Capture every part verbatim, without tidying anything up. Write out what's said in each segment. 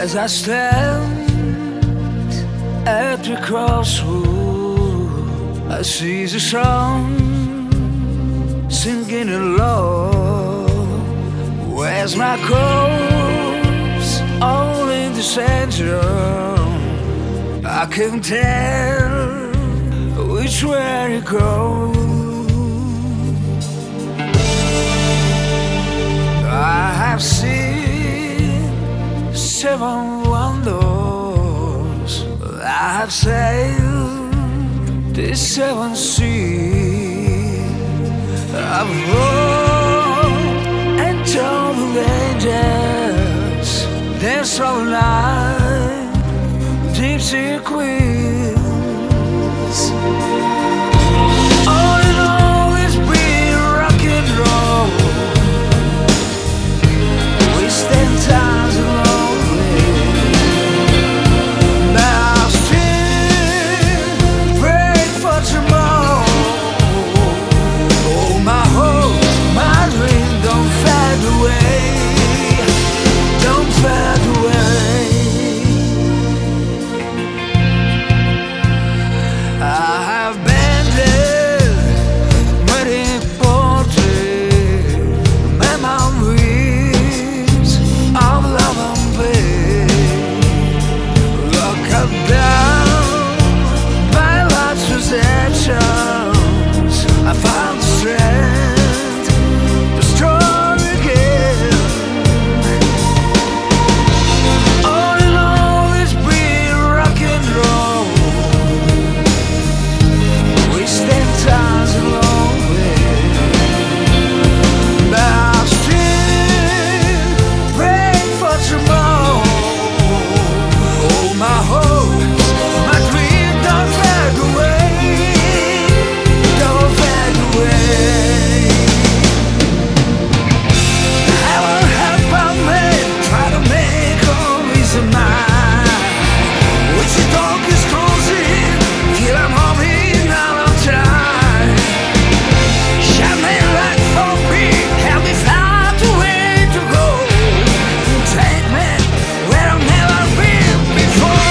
As I stand at the crossroad, I see the sun sinking along. Where's my course? All in the center. I can tell which way to go. I have seen seven wonders. I have sailed the seven seas. I've walked and told the angels dance all night, deep sea queens. All in all, it's been rock and roll. We stand times alone, but I still pray for tomorrow. Oh, my hope, my dream don't fade away, don't fade away. I have been there, waiting for dream, memories of love and pain. Look up down my life's possessions. I found strength to strong again. All in all, it's been rock and roll. We stand times alone, but I still pray for tomorrow. Oh, my hope, my dream don't fade away, don't fade away. Heaven help a man try to make all his mind. With the dark is closing, feel I'm hoping all of time. Shine me light for me, help me find the way to go. Take me where I've never been before.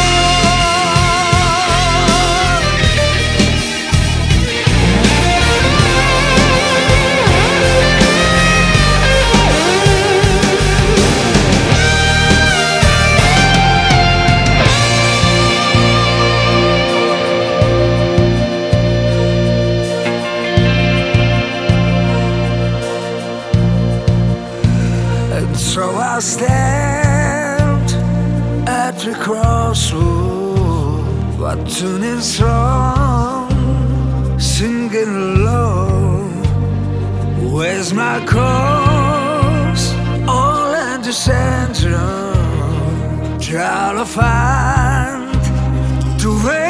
And so I stand at the crossroad, but tuning song, singing alone. Where's my course? All in the center. Try to find the way.